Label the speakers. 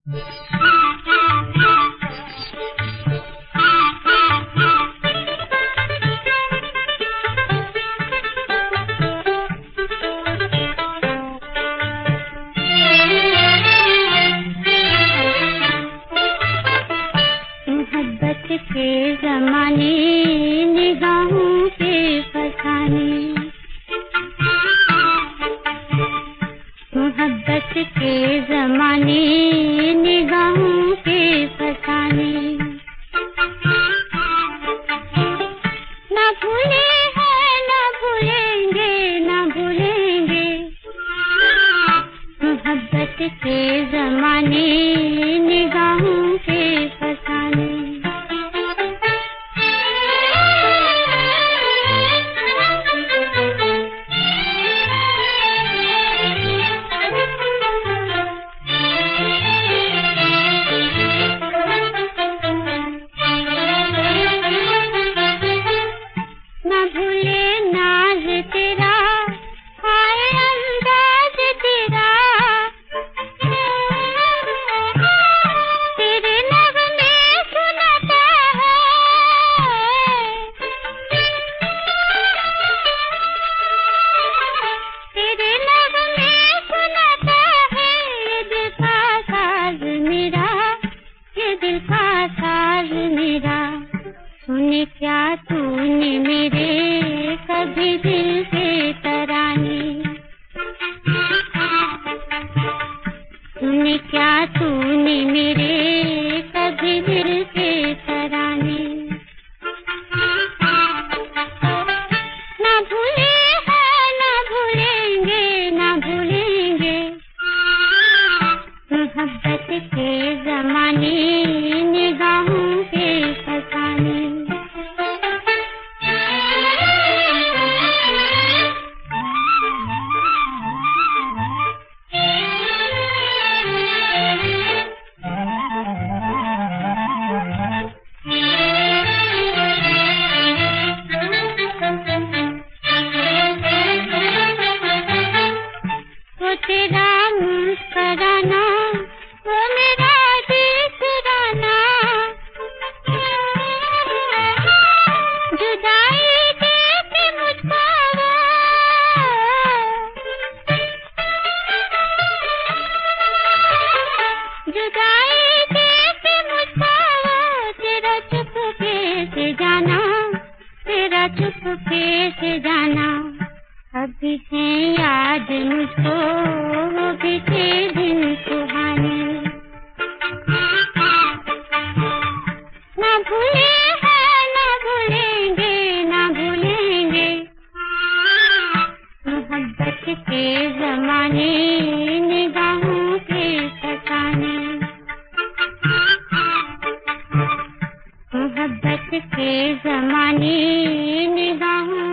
Speaker 1: मोहब्बत के ज़माने निगाहों के फसाने, मोहब्बत के ज़माने निगाहों के फसाने, ना भूले हैं ना भूलेंगे ना भूलेंगे, मोहब्बत के ज़माने निगाहों के फसाने। ना भूले नाज तेरा, हाय अंदाज तेरा, तेरे नगमे सुनाता है, तेरे नगमे सुनाता है, ये दिल का साज मेरा, ये दिल का साज मेरा। सुने क्या तूने मेरे कभी दिल के तराने, सुने क्या तूने मेरे कभी दिल के तराने। ना भूले हैं ना भूलेंगे ना भूलेंगे, मोहब्बत के ज़माने निगाहों के फसाने। वो तेरा मुस्कुराना, वो मेरा दिल चुराना, जुदाई देती मुझको वो, जुदाई देती मुझको वो, तेरा चुपके से जाना, तेरा चुपके से जाना। अभी है याद मुझको वो बीते दिन सुहाने, ना भूले हैं ना भूलेंगे ना भूलेंगे, मोहब्बत के ज़माने निगाहों के फसाने, मोहब्बत के ज़माने निगाहों